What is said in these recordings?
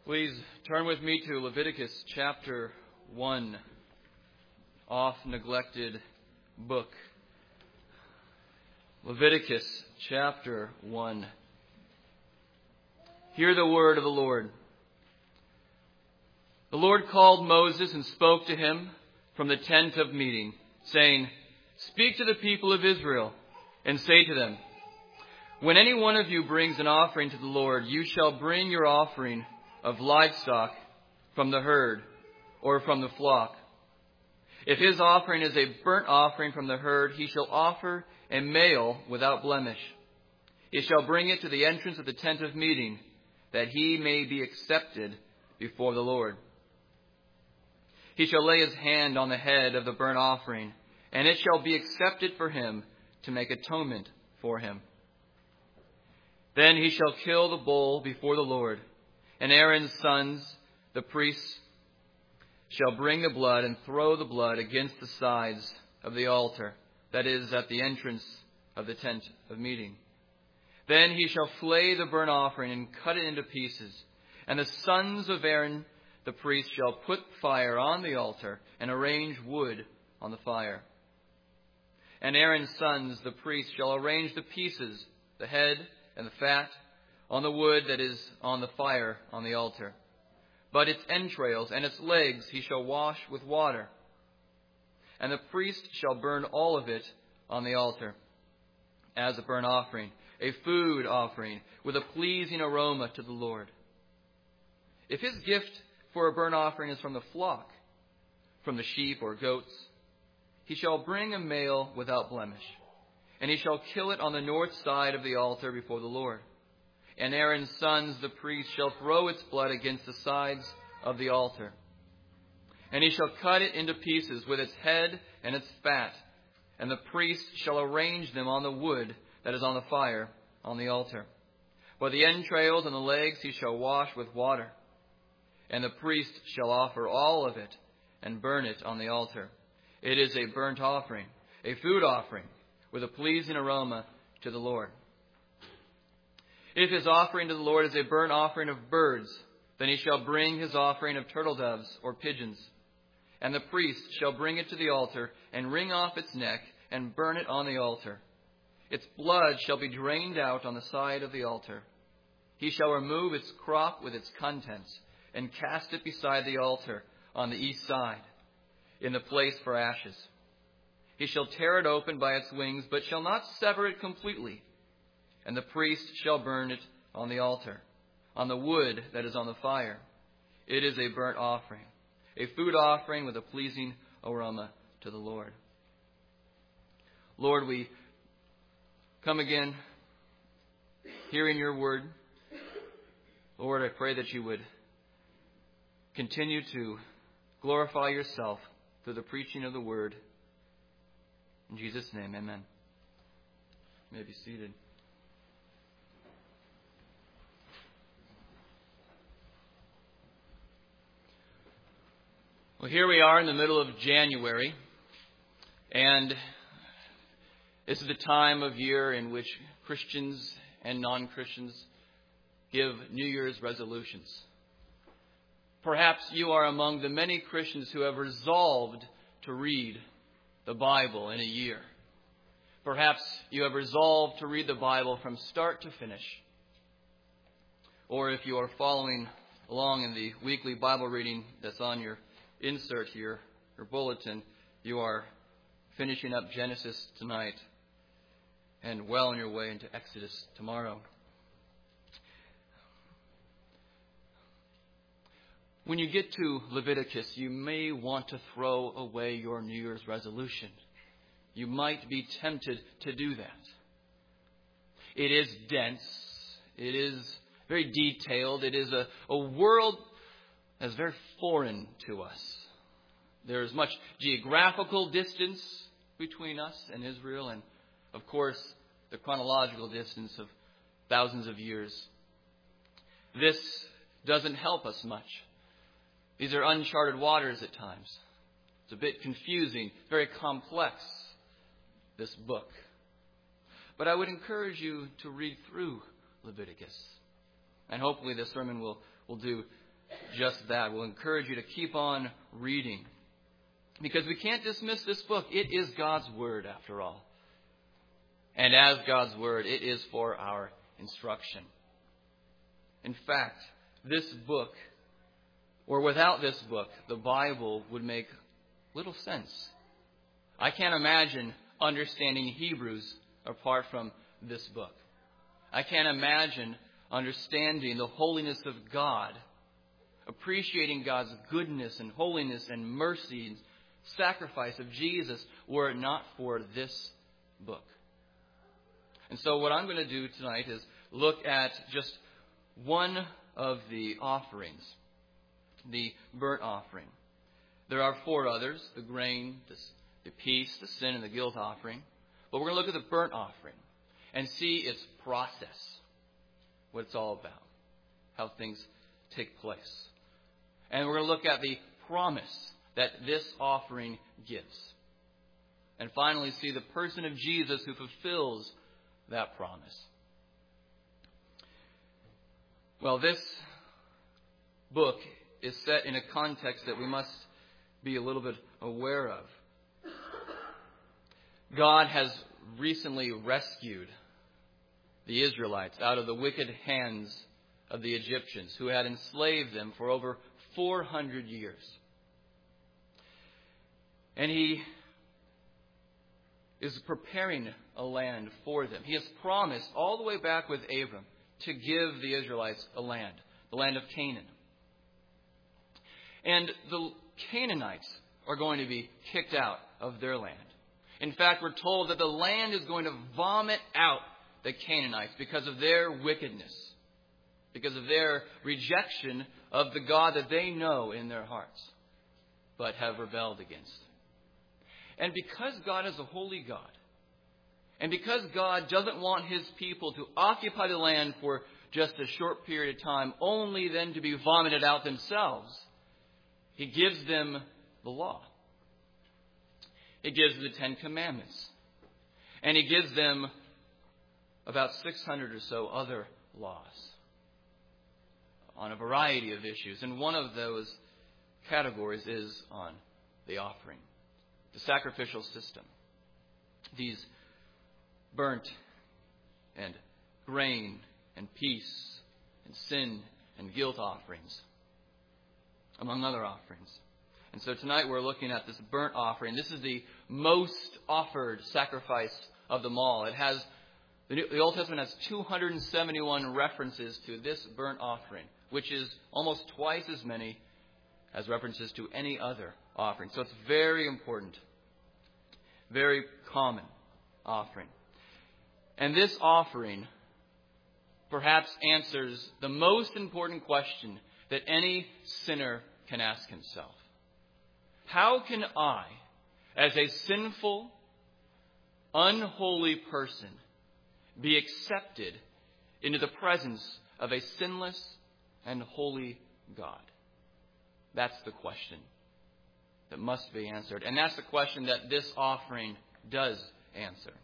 Please turn with me to Leviticus chapter 1, oft-neglected book. Leviticus chapter 1. Hear the word of the Lord. The Lord called Moses and spoke to him from the tent of meeting, saying, "Speak to the people of Israel and say to them, when any one of you brings an offering to the Lord, you shall bring your offering of livestock from the herd or from the flock. If his offering is a burnt offering from the herd, he shall offer a male without blemish. He shall bring it to the entrance of the tent of meeting, that he may be accepted before the Lord. He shall lay his hand on the head of the burnt offering, and it shall be accepted for him to make atonement for him. Then he shall kill the bull before the Lord, and Aaron's sons, the priests, shall bring the blood and throw the blood against the sides of the altar, that is, at the entrance of the tent of meeting. Then he shall flay the burnt offering and cut it into pieces, and the sons of Aaron, the priest, shall put fire on the altar and arrange wood on the fire. And Aaron's sons, the priests, shall arrange the pieces, the head and the fat, on the wood that is on the fire on the altar. But its entrails and its legs he shall wash with water. And the priest shall burn all of it on the altar as a burnt offering, a food offering with a pleasing aroma to the Lord. If his gift for a burnt offering is from the flock, from the sheep or goats, he shall bring a male without blemish, and he shall kill it on the north side of the altar before the Lord. And Aaron's sons, the priests, shall throw its blood against the sides of the altar. And he shall cut it into pieces with its head and its fat, and the priest shall arrange them on the wood that is on the fire on the altar. But the entrails and the legs he shall wash with water. And the priest shall offer all of it and burn it on the altar. It is a burnt offering, a food offering, with a pleasing aroma to the Lord. If his offering to the Lord is a burnt offering of birds, then he shall bring his offering of turtle doves or pigeons. And the priest shall bring it to the altar and wring off its neck and burn it on the altar. Its blood shall be drained out on the side of the altar. He shall remove its crop with its contents and cast it beside the altar on the east side, in the place for ashes. He shall tear it open by its wings, but shall not sever it completely. And the priest shall burn it on the altar, on the wood that is on the fire. It is a burnt offering, a food offering with a pleasing aroma to the Lord. Lord, we come again hearing your word. Lord, I pray that you would continue to glorify yourself through the preaching of the word. In Jesus' name, amen. You may be seated. Well, here we are in the middle of January, and this is the time of year in which Christians and non-Christians give New Year's resolutions. Perhaps you are among the many Christians who have resolved to read the Bible in a year. Perhaps you have resolved to read the Bible from start to finish. Or if you are following along in the weekly Bible reading that's on your insert here, your bulletin, you are finishing up Genesis tonight and well on your way into Exodus tomorrow. When you get to Leviticus, you may want to throw away your New Year's resolution. You might be tempted to do that. It is dense. It is very detailed. It is a world that's very foreign to us. There is much geographical distance between us and Israel, and of course, the chronological distance of thousands of years. This doesn't help us much. These are uncharted waters at times. It's a bit confusing, very complex, this book. But I would encourage you to read through Leviticus. And hopefully this sermon will do just that. We'll encourage you to keep on reading, because we can't dismiss this book. It is God's Word, after all. And as God's Word, it is for our instruction. In fact, this book, or without this book, the Bible would make little sense. I can't imagine understanding Hebrews apart from this book. I can't imagine understanding the holiness of God, appreciating God's goodness and holiness and mercy and sacrifice of Jesus, were it not for this book. And so what I'm going to do tonight is look at just one of the offerings, the burnt offering. There are 4 others: the grain, the peace, the sin, and the guilt offering. But we're going to look at the burnt offering and see its process, what it's all about, how things take place. And we're going to look at the promise that this offering gives. And finally, see the person of Jesus who fulfills that promise. Well, this book is set in a context that we must be a little bit aware of. God has recently rescued the Israelites out of the wicked hands of the Egyptians, who had enslaved them for over 400 years. And He is preparing a land for them. He has promised all the way back with Abram to give the Israelites a land, the land of Canaan. And the Canaanites are going to be kicked out of their land. In fact, we're told that the land is going to vomit out the Canaanites because of their wickedness, because of their rejection of the God that they know in their hearts, but have rebelled against. And because God is a holy God, and because God doesn't want His people to occupy the land for just a short period of time, only then to be vomited out themselves, He gives them the law. He gives the 10 Commandments. And He gives them about 600 or so other laws on a variety of issues. And one of those categories is on the offering, the sacrificial system. These burnt and grain and peace and sin and guilt offerings, among other offerings. And so tonight we're looking at this burnt offering. This is the most offered sacrifice of them all. It has, the Old Testament has 271 references to this burnt offering, which is almost twice as many as references to any other offering. So it's very important, very common offering. And this offering perhaps answers the most important question that any sinner can ask himself. How can I, as a sinful, unholy person, be accepted into the presence of a sinless and holy God? That's the question that must be answered. And that's the question that this offering does answer.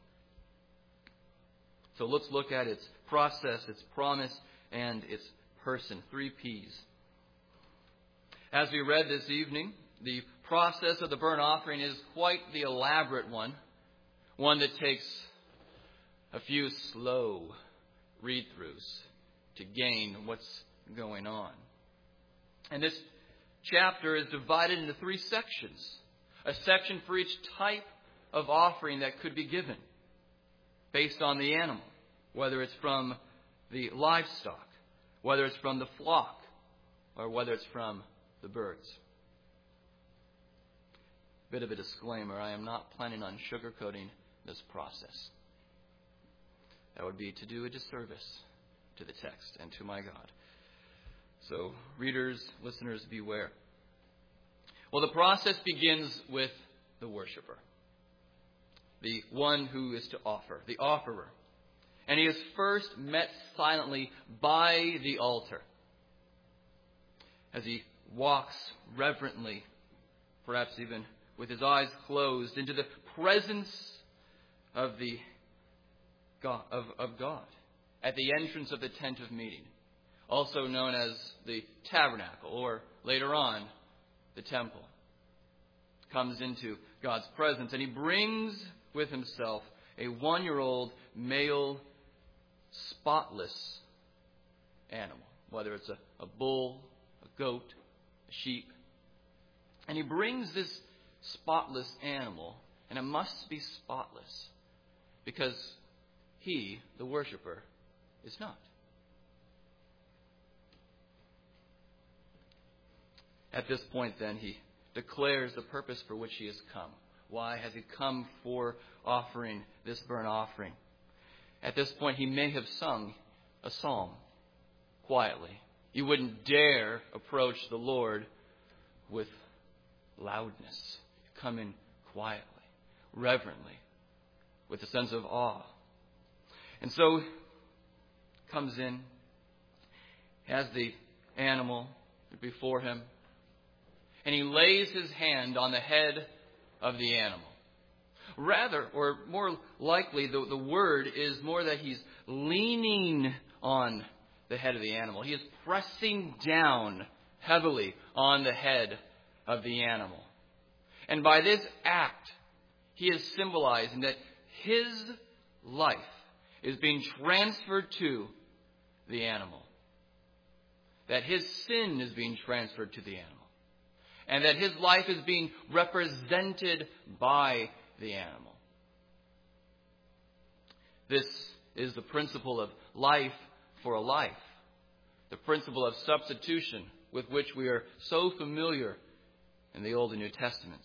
So let's look at its process, its promise, and its person. 3 P's. As we read this evening, the process of the burnt offering is quite the elaborate one that takes a few slow read-throughs to gain what's going on. And this chapter is divided into 3 sections, a section for each type of offering that could be given based on the animal, whether it's from the livestock, whether it's from the flock, or whether it's from the birds. Bit of a disclaimer, I am not planning on sugarcoating this process. That would be to do a disservice to the text and to my God. So, readers, listeners, beware. Well, the process begins with the worshiper, the one who is to offer, the offerer. And he is first met silently by the altar as he walks reverently, perhaps even with his eyes closed, into the presence of God at the entrance of the tent of meeting. also known as the tabernacle, or later on, the temple, comes into God's presence, and he brings with himself a 1-year-old male spotless animal, whether it's a bull, a goat, a sheep. And he brings this spotless animal, and it must be spotless, because he, the worshiper, is not. At this point, then, he declares the purpose for which he has come. Why has he come for offering this burnt offering? At this point, he may have sung a psalm quietly. He wouldn't dare approach the Lord with loudness. Come in quietly, reverently, with a sense of awe. And so, comes in, has the animal before him, and he lays his hand on the head of the animal. Rather, or more likely, the word is more that he's leaning on the head of the animal. He is pressing down heavily on the head of the animal. And by this act, he is symbolizing that his life is being transferred to the animal. That his sin is being transferred to the animal. And that his life is being represented by the animal. This is the principle of life for a life. The principle of substitution with which we are so familiar in the Old and New Testaments.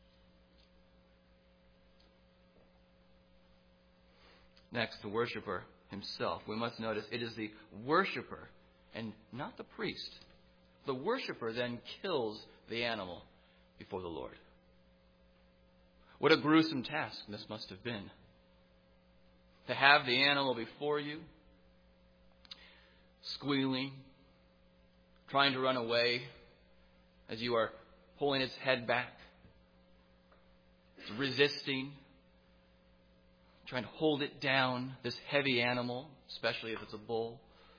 Next, the worshiper himself. We must notice it is the worshiper and not the priest. The worshiper then kills the animal before the Lord. What a gruesome task this must have been. To have the animal before you, squealing, trying to run away as you are pulling its head back, resisting, trying to hold it down, this heavy animal, especially if it's a bull.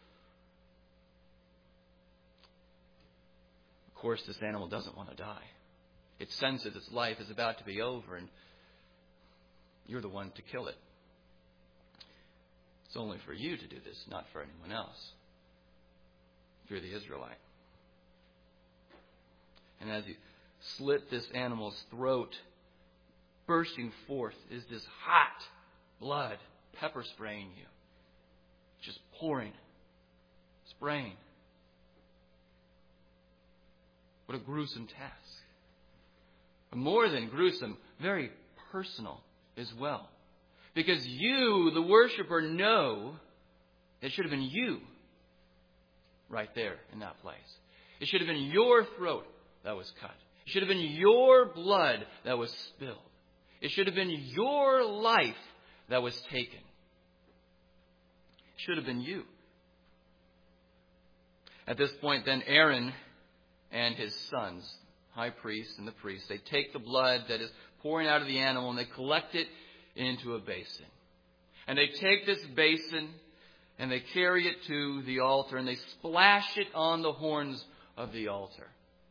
Of course, this animal doesn't want to die. It senses its life is about to be over, and you're the one to kill it. It's only for you to do this, not for anyone else, if you're the Israelite. And as you slit this animal's throat, bursting forth is this hot blood pepper spraying you. Just pouring, spraying. What a gruesome task. But more than gruesome, very personal as well. Because you, the worshiper, know it should have been you right there in that place. It should have been your throat that was cut. It should have been your blood that was spilled. It should have been your life that was taken. It should have been you. At this point, then, Aaron and his sons, high priest and the priest, they take the blood that is pouring out of the animal and they collect it into a basin. And they take this basin and they carry it to the altar and they splash it on the horns of the altar.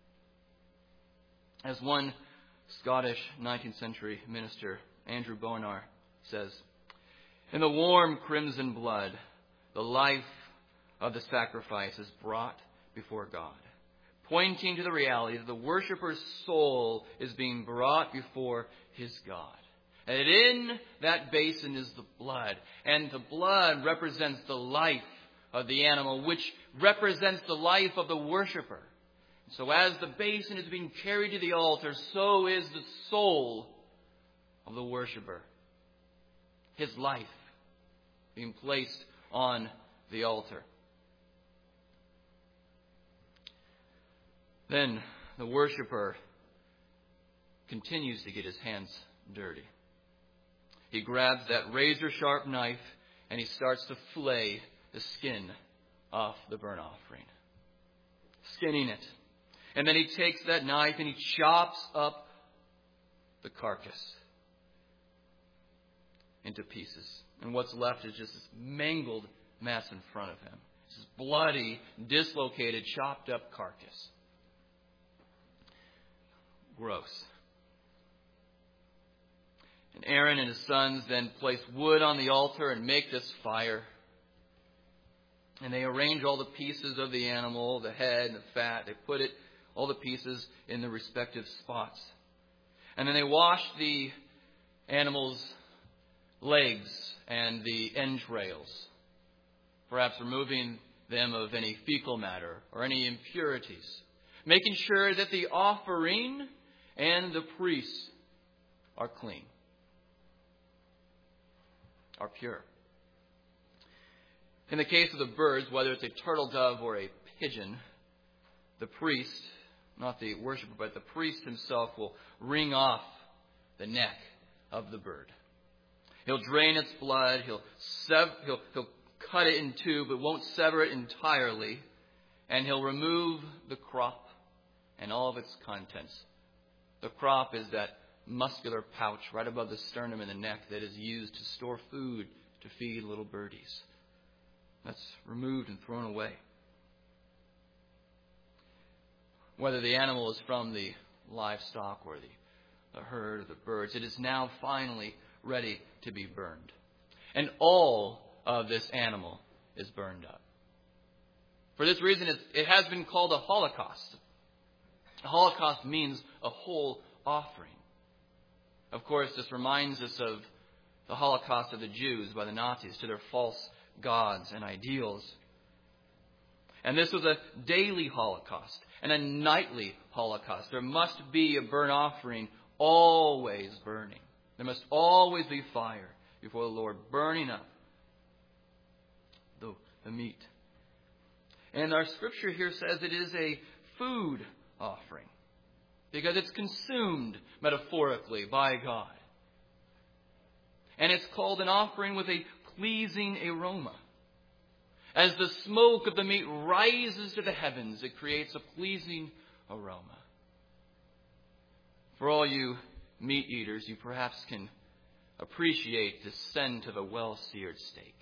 As one Scottish 19th century minister, Andrew Bonar, says, "In the warm crimson blood, the life of the sacrifice is brought before God, pointing to the reality that the worshipper's soul is being brought before his God. And in that basin is the blood, and the blood represents the life of the animal, which represents the life of the worshipper. So as the basin is being carried to the altar, so is the soul of the worshiper. His life being placed on the altar. Then the worshiper continues to get his hands dirty. He grabs that razor-sharp knife and he starts to fillet the skin off the burnt offering. Skinning it. And then he takes that knife and he chops up the carcass into pieces. And what's left is just this mangled mess in front of him. This bloody, dislocated, chopped up carcass. Gross. And Aaron and his sons then place wood on the altar and make this fire. And they arrange all the pieces of the animal, the head and the fat. They put all the pieces in the respective spots. And then they wash the animal's legs and the entrails, perhaps removing them of any fecal matter or any impurities, making sure that the offering and the priests are clean, are pure. In the case of the birds, whether it's a turtle dove or a pigeon, the priest, not the worshiper, but the priest himself will wring off the neck of the bird. He'll drain its blood, he'll cut it in two, but won't sever it entirely, and he'll remove the crop and all of its contents. The crop is that muscular pouch right above the sternum and the neck that is used to store food to feed little birdies. That's removed and thrown away. Whether the animal is from the livestock or the herd or the birds, it is now finally ready to be burned. And all of this animal is burned up. For this reason, it has been called a holocaust. A holocaust means a whole offering. Of course, this reminds us of the Holocaust of the Jews by the Nazis to their false gods and ideals. And this was a daily Holocaust and a nightly Holocaust. There must be a burnt offering always burning. There must always be fire before the Lord burning up the meat. And our scripture here says it is a food offering because it's consumed metaphorically by God. And it's called an offering with a pleasing aroma. As the smoke of the meat rises to the heavens, it creates a pleasing aroma. For all you meat eaters, you perhaps can appreciate the scent of a well-seared steak.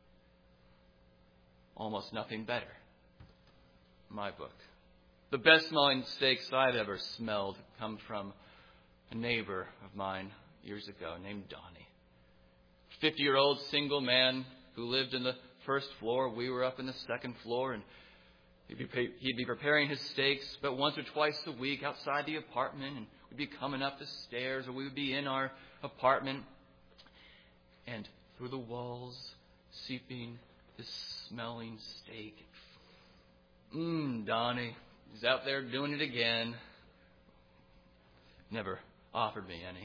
Almost nothing better. My book. The best smelling steaks I've ever smelled come from a neighbor of mine years ago named Donnie. 50-year-old single man who lived in the first floor. We were up in the second floor, and he'd be preparing his steaks about once or twice a week outside the apartment, and we'd be coming up the stairs, or we would be in our apartment, and through the walls seeping this smelling steak. Donnie, he's out there doing it again. Never offered me any,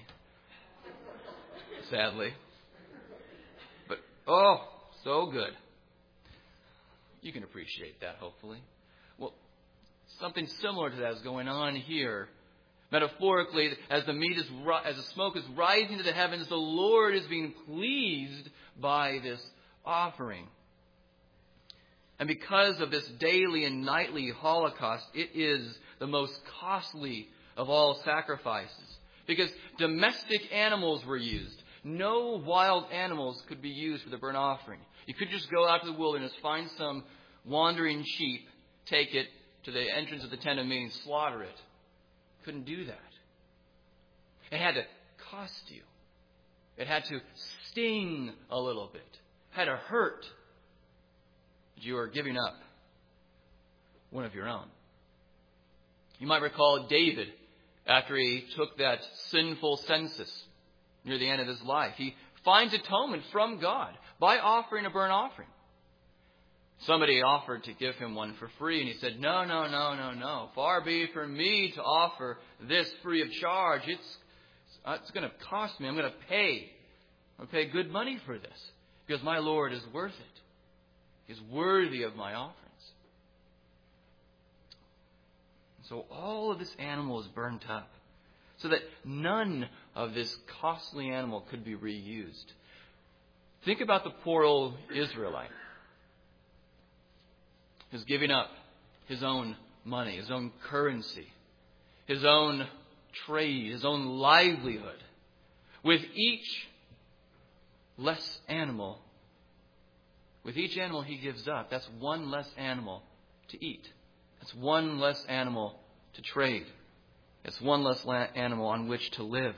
sadly. But, so good. You can appreciate that, hopefully. Well, something similar to that is going on here. Metaphorically, as the smoke is rising to the heavens, the Lord is being pleased by this offering. And because of this daily and nightly Holocaust, it is the most costly of all sacrifices. Because domestic animals were used. No wild animals could be used for the burnt offering. You could just go out to the wilderness, find some wandering sheep, take it to the entrance of the tent of meeting, slaughter it. Couldn't do that. It had to cost you. It had to sting a little bit. It had to hurt. But you are giving up one of your own. You might recall David, after he took that sinful census near the end of his life, he finds atonement from God by offering a burnt offering. Somebody offered to give him one for free, and he said, No. Far be it from me to offer this free of charge. It's going to cost me. I'm going to pay. I'll pay good money for this because my Lord is worth it. He's worthy of my offerings. So all of this animal is burnt up so that none of this costly animal could be reused. Think about the poor old Israelite who's giving up his own money, his own currency, his own trade, his own livelihood. With each less animal, with each animal he gives up, that's one less animal to eat. That's one less animal to trade. It's one less animal on which to live.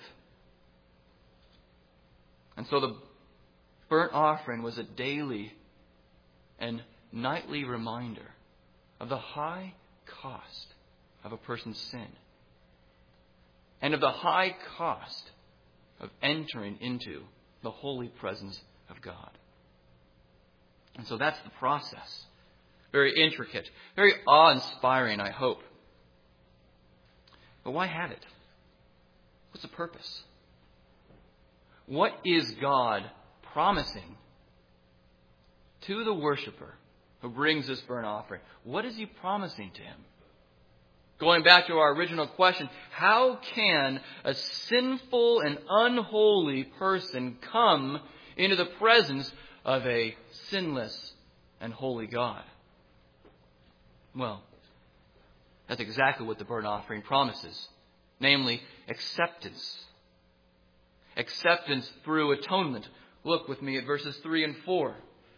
And so the burnt offering was a daily and nightly reminder of the high cost of a person's sin and of the high cost of entering into the holy presence of God. And so that's the process. Very intricate, very awe-inspiring, I hope. But why have it? What's the purpose? What is God promising to the worshiper who brings this burnt offering? What is he promising to him? Going back to our original question, how can a sinful and unholy person come into the presence of a sinless and holy God? Well, that's exactly what the burnt offering promises, namely acceptance. Acceptance through atonement. Look with me at verses 3 and 4.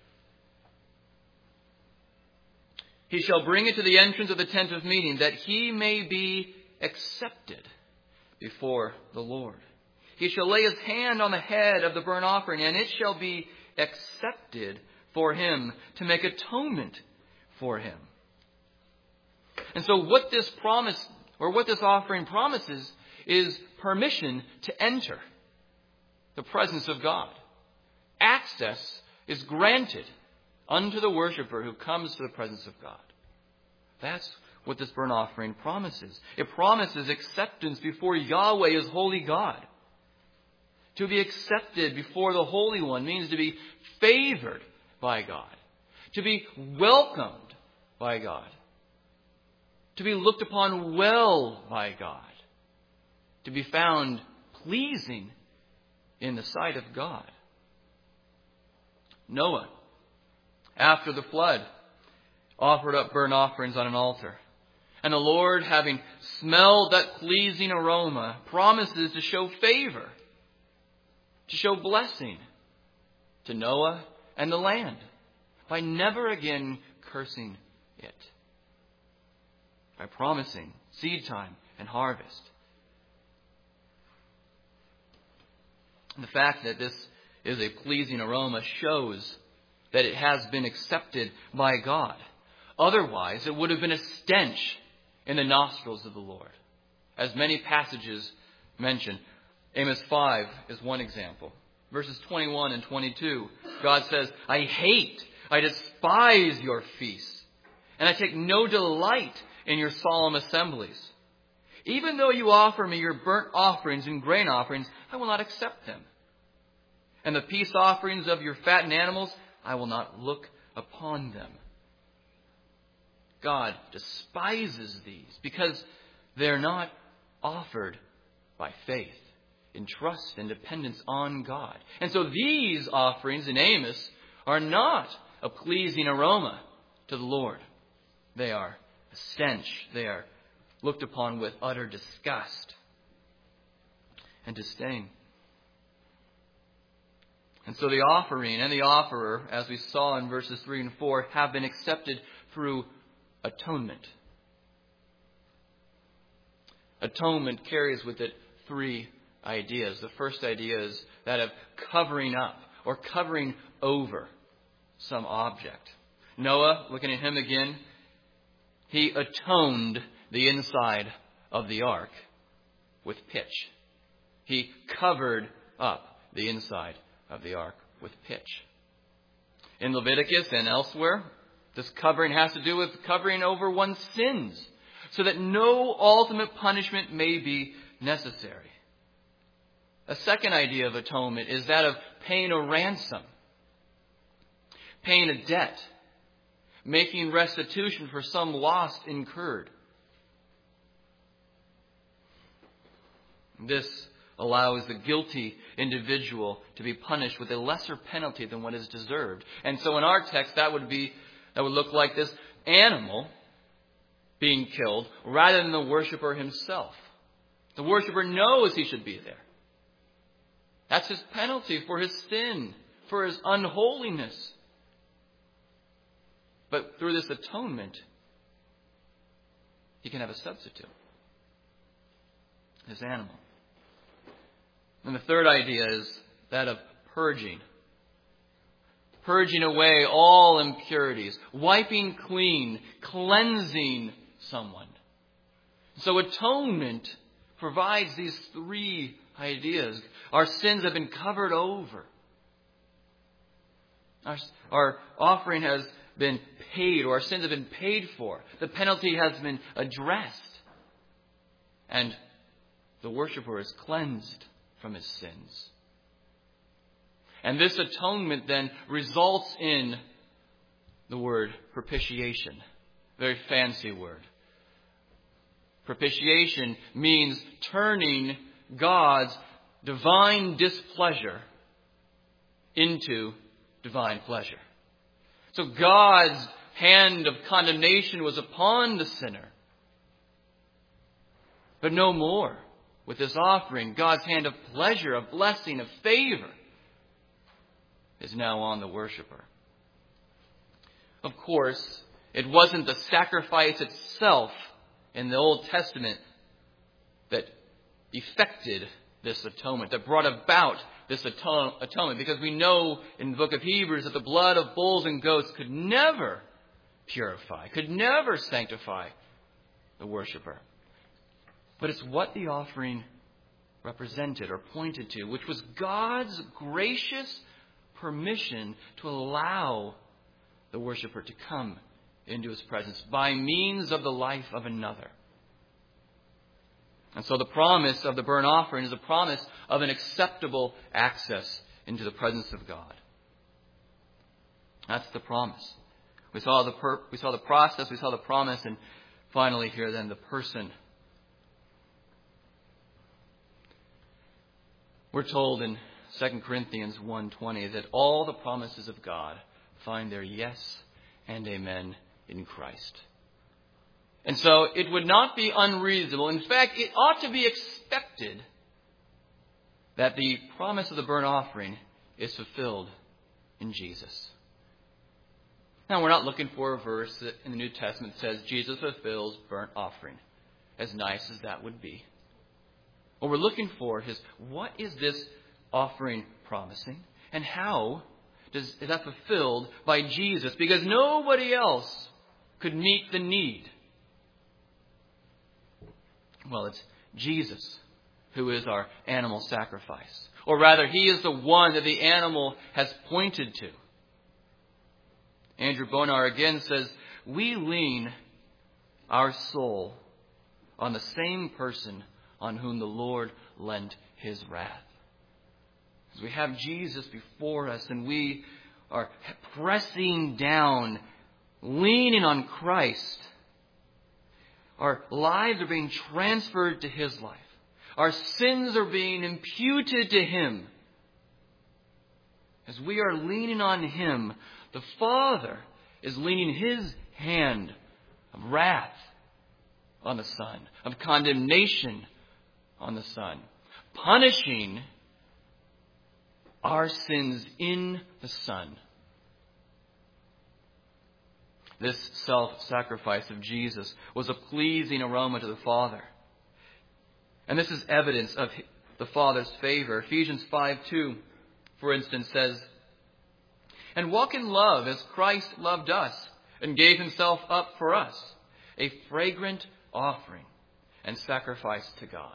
He shall bring it to the entrance of the tent of meeting, that he may be accepted before the Lord. He shall lay his hand on the head of the burnt offering, and it shall be accepted for him to make atonement for him. And so what this promise, or what this offering promises, is permission to enter the presence of God. Access is granted unto the worshiper who comes to the presence of God. That's what this burnt offering promises. It promises acceptance before Yahweh as holy God. To be accepted before the Holy One means to be favored by God. To be welcomed by God. To be looked upon well by God. To be found pleasing in the sight of God. Noah, after the flood, offered up burnt offerings on an altar. And the Lord, having smelled that pleasing aroma, promises to show favor, to show blessing to Noah and the land by never again cursing it. By promising seed time and harvest. The fact that this is a pleasing aroma shows that it has been accepted by God. Otherwise, it would have been a stench in the nostrils of the Lord. As many passages mention, Amos 5 is one example. Verses 21 and 22, God says, I despise your feasts, and I take no delight in your solemn assemblies. Even though you offer me your burnt offerings and grain offerings, I will not accept them. And the peace offerings of your fattened animals, I will not look upon them. God despises these because they're not offered by faith, in trust and dependence on God. And so these offerings in Amos are not a pleasing aroma to the Lord. They are a stench. They are looked upon with utter disgust and disdain. And so the offering and the offerer, as we saw in verses 3 and 4, have been accepted through atonement. Atonement carries with it three ideas. The first idea is that of covering up or covering over some object. Noah, looking at him again, he atoned the inside of the ark with pitch. He covered up the inside of the ark with pitch. In Leviticus and elsewhere, this covering has to do with covering over one's sins so that no ultimate punishment may be necessary. A second idea of atonement is that of paying a ransom, paying a debt, making restitution for some loss incurred. This allows the guilty individual to be punished with a lesser penalty than what is deserved. And so in our text, that would look like this animal being killed rather than the worshiper himself. The worshiper knows he should be there. That's his penalty for his sin, for his unholiness. But through this atonement, he can have a substitute. This animal. And the third idea is that of purging. Purging away all impurities. Wiping clean. Cleansing someone. So atonement provides these three ideas. Our sins have been covered over. Our offering has been paid, or our sins have been paid for. The penalty has been addressed. And the worshiper is cleansed from his sins. And this atonement then results in the word propitiation. Very fancy word. Propitiation means turning God's divine displeasure into divine pleasure. So God's hand of condemnation was upon the sinner. But no more. With this offering, God's hand of pleasure, of blessing, of favor is now on the worshiper. Of course, it wasn't the sacrifice itself in the Old Testament that effected this atonement, that brought about this atonement. Because we know in the book of Hebrews that the blood of bulls and goats could never purify, could never sanctify the worshiper. But it's what the offering represented or pointed to, which was God's gracious permission to allow the worshiper to come into his presence by means of the life of another. And so the promise of the burnt offering is a promise of an acceptable access into the presence of God. That's the promise. We saw the process, we saw the promise, and finally here then the person. We're told in 2 Corinthians 1:20 that all the promises of God find their yes and amen in Christ. And so it would not be unreasonable. In fact, it ought to be expected that the promise of the burnt offering is fulfilled in Jesus. Now, we're not looking for a verse that in the New Testament says Jesus fulfills burnt offering, as nice as that would be. What we're looking for is, what is this offering promising? And how is that fulfilled by Jesus? Because nobody else could meet the need. Well, it's Jesus who is our animal sacrifice. Or rather, he is the one that the animal has pointed to. Andrew Bonar again says, we lean our soul on the same person on whom the Lord lent his wrath. As we have Jesus before us and we are pressing down, leaning on Christ, our lives are being transferred to his life. Our sins are being imputed to him. As we are leaning on him, the Father is leaning his hand of wrath on the Son, of condemnation on the Son, punishing our sins in the Son. This self-sacrifice of Jesus was a pleasing aroma to the Father. And this is evidence of the Father's favor. Ephesians 5:2, for instance, says, and walk in love as Christ loved us and gave himself up for us, a fragrant offering and sacrifice to God.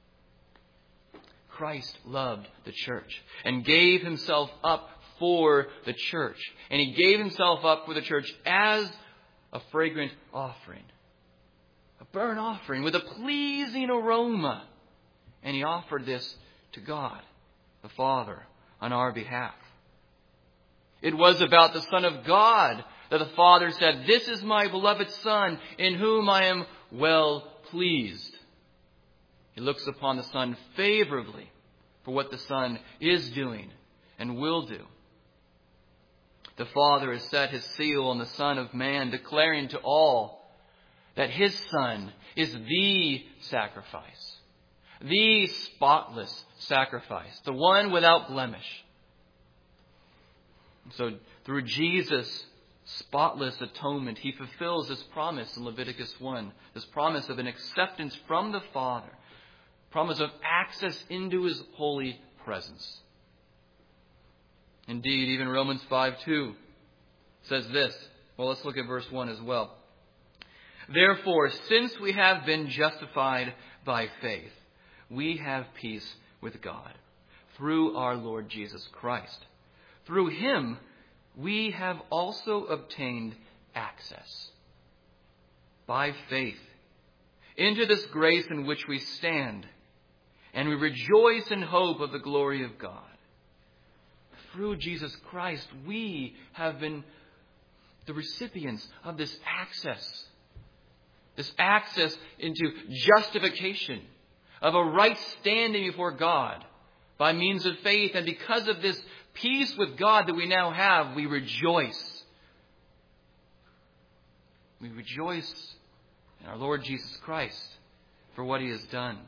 Christ loved the church and gave himself up for the church. And he gave himself up for the church as a fragrant offering. A burnt offering with a pleasing aroma. And he offered this to God, the Father, on our behalf. It was about the Son of God that the Father said, this is my beloved Son, in whom I am well pleased. He looks upon the Son favorably for what the Son is doing and will do. The Father has set his seal on the Son of Man, declaring to all that his Son is the sacrifice, the spotless sacrifice, the one without blemish. So through Jesus' spotless atonement, he fulfills this promise in Leviticus 1, this promise of an acceptance from the Father, promise of access into his holy presence. Indeed, even Romans 5:2 says this. Well, let's look at verse 1 as well. Therefore, since we have been justified by faith, we have peace with God through our Lord Jesus Christ. Through him, we have also obtained access by faith into this grace in which we stand, and we rejoice in hope of the glory of God. Through Jesus Christ, we have been the recipients of this access into justification, of a right standing before God by means of faith. And because of this peace with God that we now have, we rejoice. We rejoice in our Lord Jesus Christ for what he has done.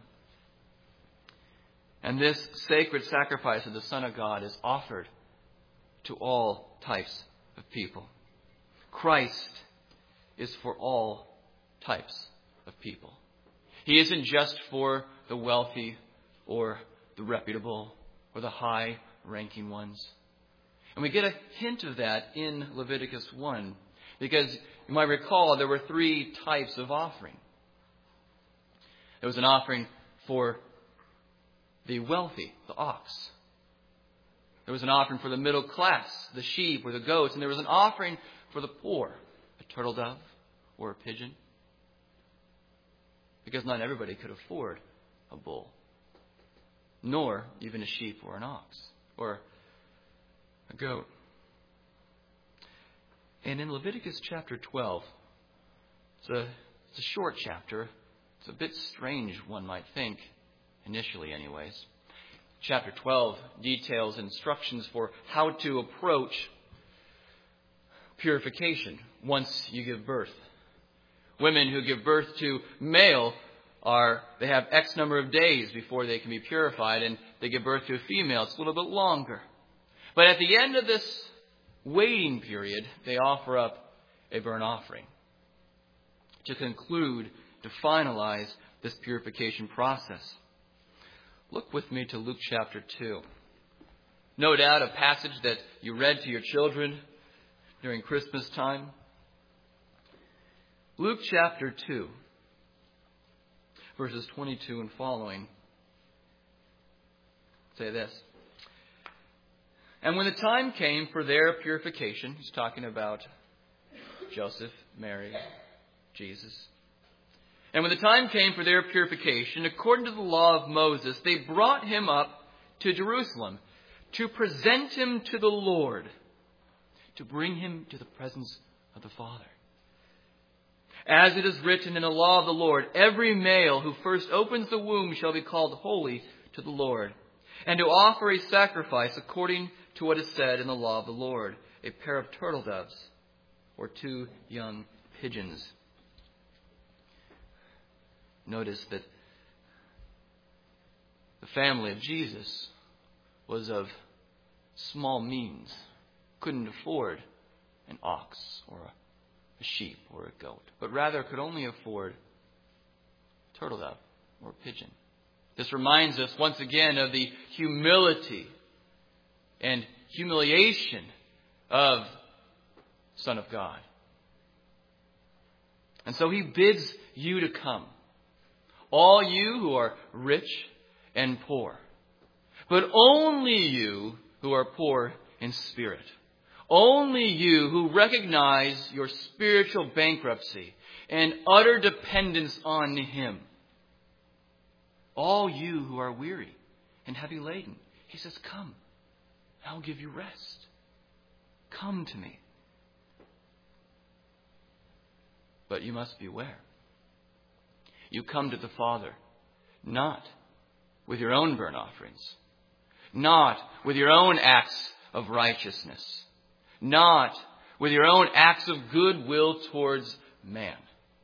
And this sacred sacrifice of the Son of God is offered to all types of people. Christ is for all types of people. He isn't just for the wealthy or the reputable or the high-ranking ones. And we get a hint of that in Leviticus 1, because you might recall there were 3 types of offering. There was an offering for the wealthy, the ox. There was an offering for the middle class, the sheep or the goats. And there was an offering for the poor, a turtle dove or a pigeon. Because not everybody could afford a bull, nor even a sheep or an ox or a goat. And in Leviticus chapter 12, it's a short chapter. It's a bit strange, one might think, initially anyways. Chapter 12 details instructions for how to approach purification once you give birth. Women who give birth to male they have X number of days before they can be purified, and they give birth to a female. It's a little bit longer. But at the end of this waiting period, they offer up a burnt offering to conclude, to finalize this purification process. Look with me to Luke chapter 2. No doubt a passage that you read to your children during Christmas time. Luke chapter 2, verses 22 and following say this. And when the time came for their purification, he's talking about Joseph, Mary, Jesus. And when the time came for their purification, according to the law of Moses, they brought him up to Jerusalem to present him to the Lord, to bring him to the presence of the Father. As it is written in the law of the Lord, every male who first opens the womb shall be called holy to the Lord, and to offer a sacrifice according to what is said in the law of the Lord, a pair of turtle doves or 2 young pigeons. Notice that the family of Jesus was of small means, couldn't afford an ox or a sheep or a goat, but rather could only afford a turtle dove or a pigeon. This reminds us once again of the humility and humiliation of Son of God. And so he bids you to come, all you who are rich and poor, but only you who are poor in spirit. Only you who recognize your spiritual bankruptcy and utter dependence on him. All you who are weary and heavy laden. He says, come, I'll give you rest. Come to me. But you must beware. You come to the Father not with your own burnt offerings, not with your own acts of righteousness, not with your own acts of goodwill towards man.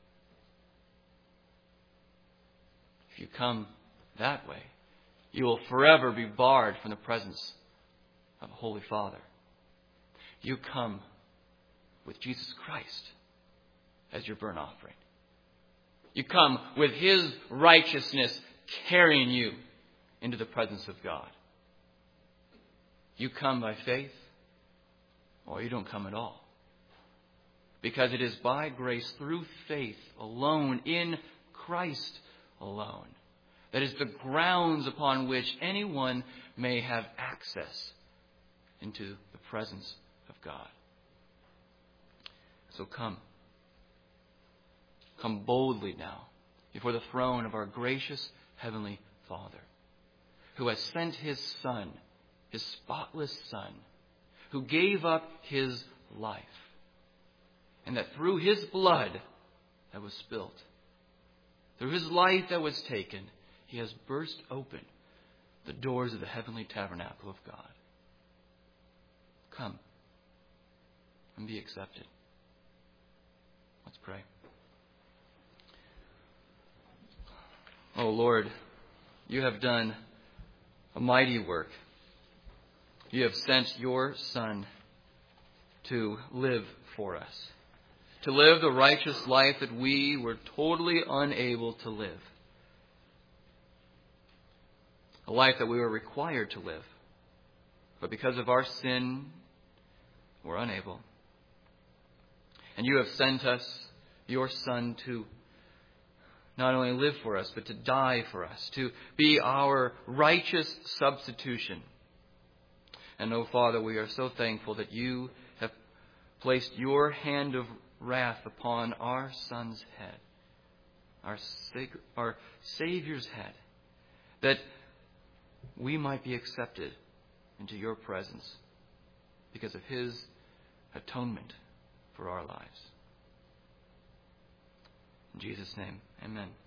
If you come that way, you will forever be barred from the presence of a Holy Father. You come with Jesus Christ as your burnt offering. You come with His righteousness carrying you into the presence of God. You come by faith, or you don't come at all. Because it is by grace, through faith alone, in Christ alone, that is the grounds upon which anyone may have access into the presence of God. So come. Come boldly now before the throne of our gracious Heavenly Father, who has sent His Son, His spotless Son, who gave up His life, and that through His blood that was spilt, through His life that was taken, He has burst open the doors of the heavenly tabernacle of God. Come and be accepted. Let's pray. Oh Lord, You have done a mighty work. You have sent Your Son to live for us, to live the righteous life that we were totally unable to live, a life that we were required to live, but because of our sin, we're unable. And You have sent us Your Son to not only live for us, but to die for us, to be our righteous substitution. And, oh Father, we are so thankful that You have placed Your hand of wrath upon our Son's head, our Savior's head, that we might be accepted into Your presence because of His atonement for our lives. In Jesus' name, amen.